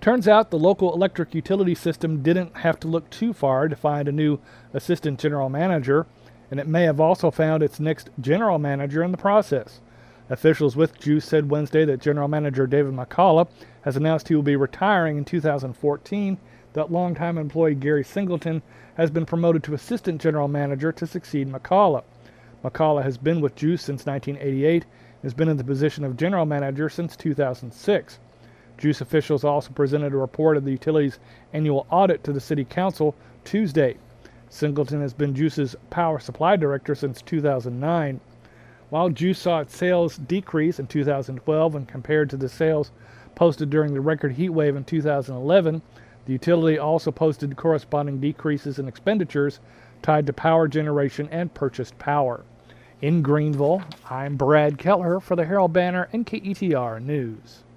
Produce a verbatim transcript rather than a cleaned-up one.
Turns out the local electric utility system didn't have to look too far to find a new assistant general manager, and it may have also found its next general manager in the process. Officials with Juice said Wednesday that General Manager David McCullough has announced he will be retiring in two thousand fourteen, that longtime employee Gary Singleton has been promoted to Assistant General Manager to succeed McCullough. McCullough has been with Juice since nineteen eighty-eight and has been in the position of General Manager since two thousand six. Juice officials also presented a report of the utility's annual audit to the City Council Tuesday. Singleton has been Juice's Power Supply Director since two thousand nine. While Juice saw its sales decrease in two thousand twelve when compared to the sales posted during the record heat wave in two thousand eleven, the utility also posted corresponding decreases in expenditures tied to power generation and purchased power. In Greenville, I'm Brad Keller for the Herald Banner and K E T R News.